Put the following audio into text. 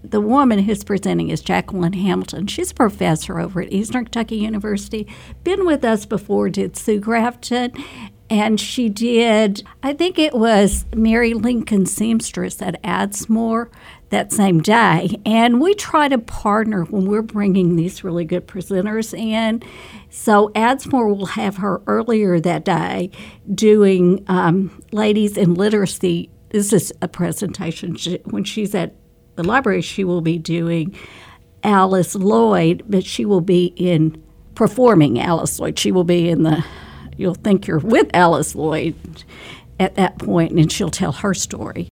the woman who's presenting is Jacqueline Hamilton. She's a professor over at Eastern Kentucky University. Been with us before, did Sue Grafton. And she did, I think it was Mary Lincoln Seamstress at Adsmore that same day. And we try to partner when we're bringing these really good presenters in. So Adsmore will have her earlier that day doing Ladies in Literacy. This is a presentation. When she's at the library, she will be doing Alice Lloyd, but she will be performing Alice Lloyd. She will be you'll think you're with Alice Lloyd at that point, and she'll tell her story.